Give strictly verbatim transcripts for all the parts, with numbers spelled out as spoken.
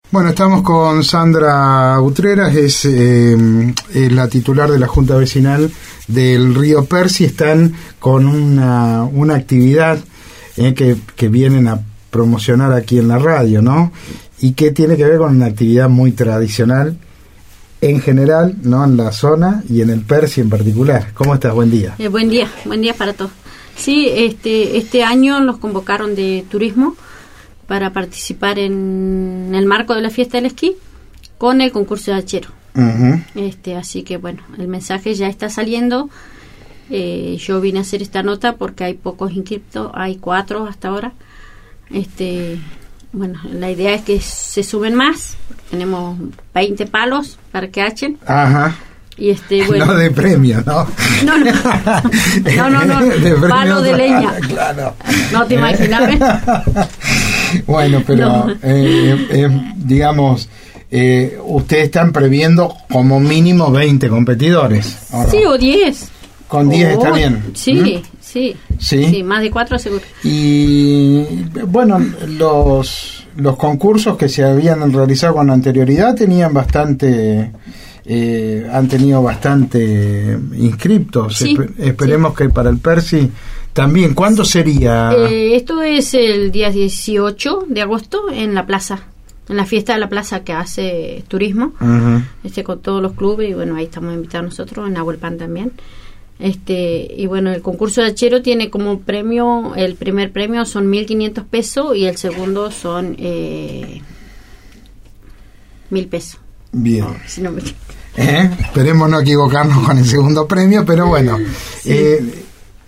Bueno, estamos con Sandra Utreras, es, eh, es la titular de la Junta Vecinal del Río Percy. Están con una, una actividad eh, que, que vienen a promocionar aquí en la radio, ¿no? Y que tiene que ver con una actividad muy tradicional en general, ¿no? En la zona y en el Percy en particular. ¿Cómo estás? Buen día. Eh, buen día, buen día para todos. Sí, este, este año los convocaron de turismo para participar en el marco de la fiesta del esquí con el concurso de hachero. Uh-huh. Este, así que bueno, el mensaje ya está saliendo. Eh, yo vine a hacer esta nota porque hay pocos inscriptos, hay cuatro hasta ahora. Este, bueno, la idea es que se suben más. Tenemos veinte palos para que hachen. Ajá. Y este, bueno, no de premio, ¿no? No, no, no, no, no. De palo de leña. Claro. No te imaginas. Bueno, pero no. eh, eh, digamos, eh, ustedes están previendo como mínimo veinte competidores. ¿O no? Sí, o diez. Con diez está bien. Sí, ¿Mm? sí, sí, sí, más de cuatro seguro. Y bueno, los los concursos que se habían realizado con anterioridad tenían bastante, eh, han tenido bastante inscriptos. Sí, Espe- esperemos sí. que para el Percy también. ¿Cuándo sería? Eh, esto es el día dieciocho de agosto en la plaza, en la fiesta de la plaza que hace turismo, uh-huh. este con todos los clubes, y bueno, ahí estamos invitados nosotros, en Nahuelpan también. Este, y bueno, el concurso de hachero tiene como premio, el primer premio son mil quinientos pesos y el segundo son eh, mil pesos. Bien. Oh, si no me... ¿Eh? Esperemos no equivocarnos con el segundo premio, pero bueno. Sí. Eh,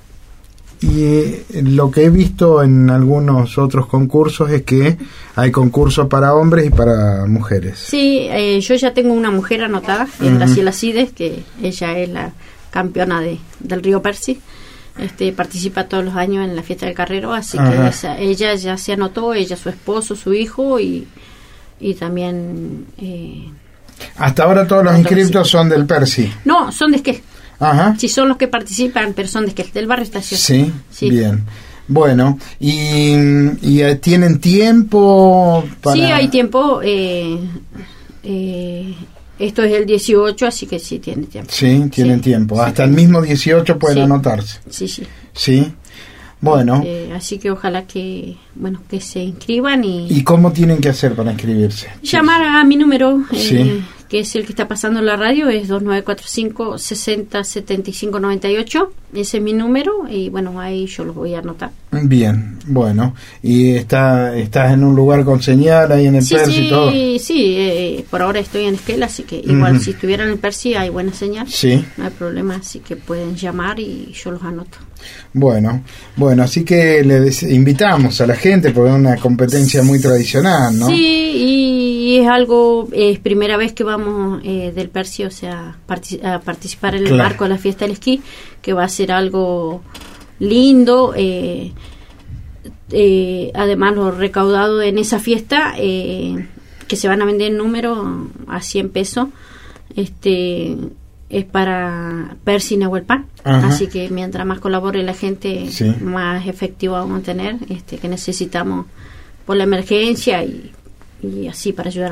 y eh, lo que he visto en algunos otros concursos es que hay concursos para hombres y para mujeres. Sí, eh, yo ya tengo una mujer anotada, uh-huh. en Graciela Cides, que ella es la campeona de, del Río Percy. Este, participa todos los años en la fiesta del carrero, así uh-huh. que esa, ella ya se anotó, ella, su esposo, su hijo y, y también... Eh, hasta ahora todos los inscriptos son del Percy. No, son de Esquel. Ajá. Sí, son los que participan, pero son de Esquel, del barrio Estación. Sí, sí. Bien. Bueno, ¿y, y tienen tiempo para...? Sí, hay tiempo. Eh, eh, esto es el dieciocho, así que sí, tienen tiempo. Sí, tienen sí. tiempo. Sí, hasta sí. el mismo dieciocho pueden sí. anotarse. Sí, sí. Sí. Bueno. Eh, así que ojalá que, bueno, que se inscriban y... ¿Y cómo tienen que hacer para inscribirse? Llamar a mi número, sí. eh, que es el que está pasando en la radio, es dos nueve cuatro cinco, seis cero, siete cinco nueve ocho. Ese es mi número y bueno, ahí yo los voy a anotar. Bien, bueno. ¿Y está, estás en un lugar con señal ahí en el sí, Percy sí, y todo? Sí, eh, por ahora estoy en Esquel, así que igual uh-huh. si estuviera en el Percy hay buena señal. Sí. No hay problema, así que pueden llamar y yo los anoto. Bueno, bueno, así que le des- invitamos a la gente porque es una competencia muy tradicional, ¿no? Sí, y es algo, es primera vez que vamos eh, del Percy, o sea, partic- a participar en el claro. marco de la fiesta del esquí, que va a ser algo lindo. Eh, eh, además, lo recaudado en esa fiesta, eh, que se van a vender en número a cien pesos, este... es para Percy Nahuelpan. Ajá. Así que mientras más colabore la gente, sí. más efectivo vamos a tener, este, que necesitamos por la emergencia y, y así para ayudar.